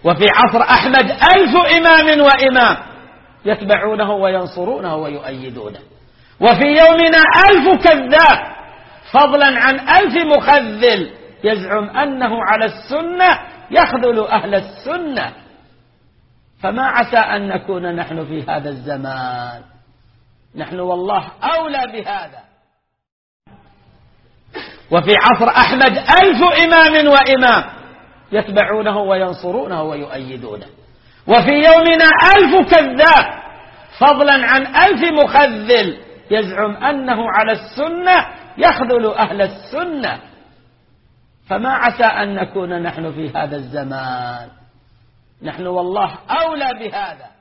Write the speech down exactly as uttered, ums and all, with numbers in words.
وفي عصر أحمد ألف إمام وإمام يتبعونه وينصرونه ويؤيدونه، وفي يومنا ألف كذاب فضلا عن ألف مخذل يزعم أنه على السنة يخذل أهل السنة. فما عسى أن نكون نحن في هذا الزمان؟ نحن والله أولى بهذا. وفي عصر أحمد ألف إمام وإمام يتبعونه وينصرونه ويؤيدونه، وفي يومنا ألف كذاب فضلا عن ألف مخذل يزعم أنه على السنة يخذل أهل السنة. فما عسى أن نكون نحن في هذا الزمان؟ نحن والله أولى بهذا.